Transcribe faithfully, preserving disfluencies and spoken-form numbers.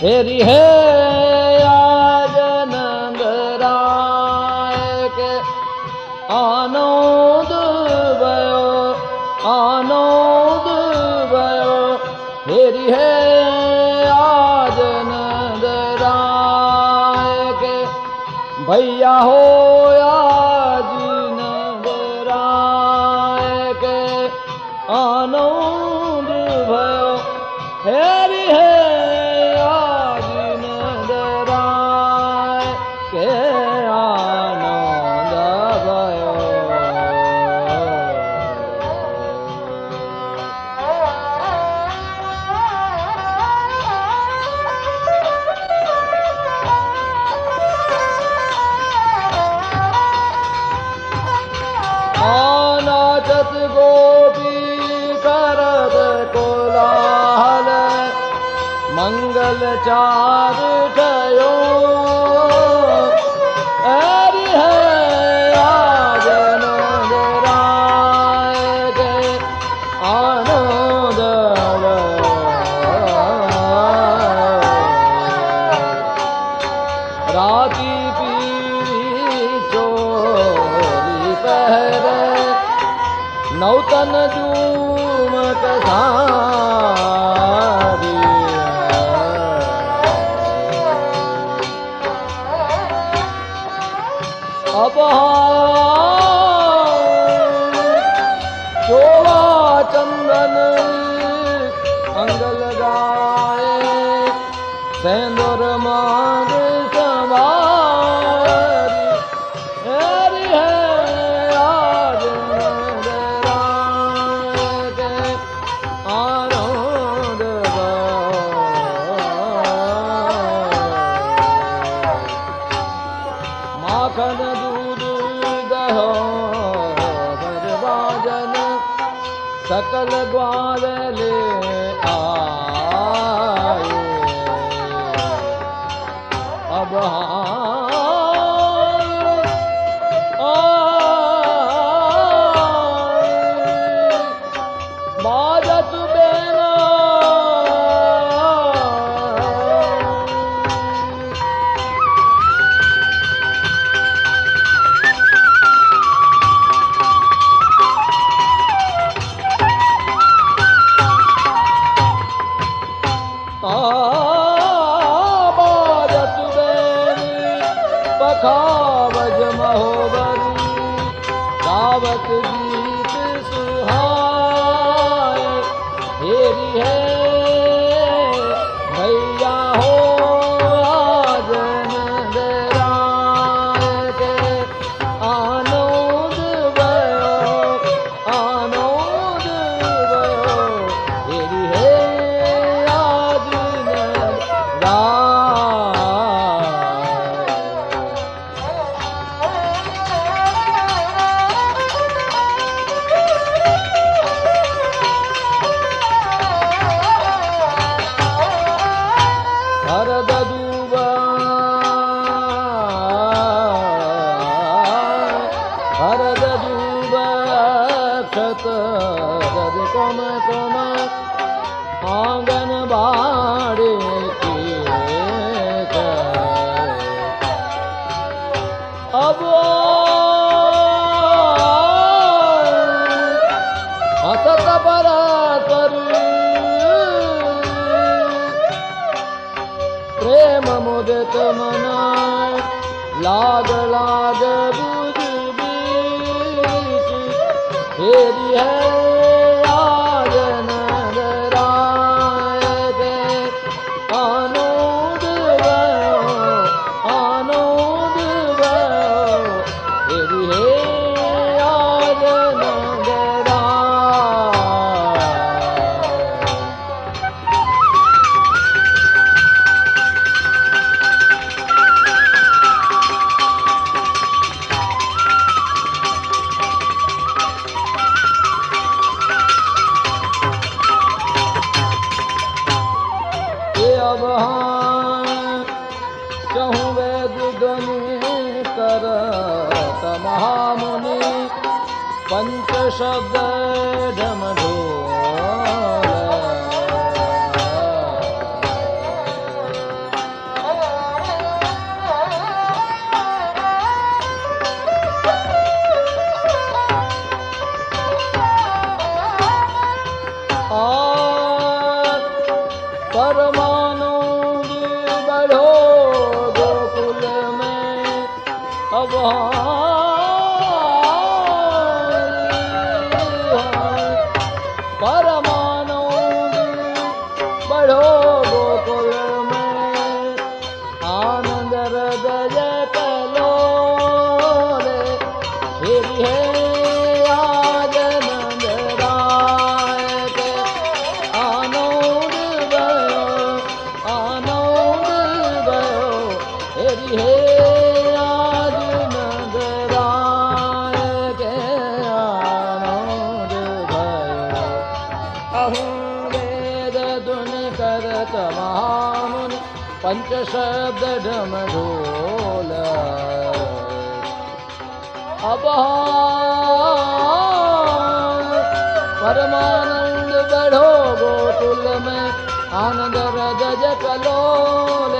हेरी है आज नंद राय के आनंद भयो आनंद भयो। हेरी है आज नंद राय के भैया हो आज नंद राय के आनंद भयो। हेरी है नाचत गोपी करत कोलाहल मंगल चार ठयो। हरि है आज नंद राय के आनंद राती पीरी चोरी पहरे नौतन जूमक सारी। अब जोड़ा चंदन अंग लगाए सेंदूर मांग सवारी। हरि है आज नंद राय के आनंद माखन दूध दहो बरबाजन सकल ग्वाल ले आए। अब बाजत बेना बाजत बेनी पखावज महोबरी गावत गीत सुहाए। हेरी है भैया हो आज नंद राय के आनंद भयो आनंद भयो। हेरी है आज नंद हरद दूबा हरद दूबा क्षत रद कम कम आंगन बाड़े के अब हसत परस्पर प्रेम मुदित मनाए लाग लाग बुझ बीच। हेरी है आज नंद राय के आनंद भयो आनंद भयो। हेरी है आज नंद राय। अब चहु वेद ध्वनि करत महामुनि पंच शब्द ढमढोल। परमानंद बढ़ो गोकुल में, आनंद हृदय कलोले, फिर है आज नंद राय के आनंद भयो, आनंद भयो, फिर है आज नंद राय के आनंद भयो। अहं वेद धुनि करत महामुनि, पंच शब्द ढम ढोल, अब परमानंद बढ़ो गोकुल में, आनंद हृदय कलोल,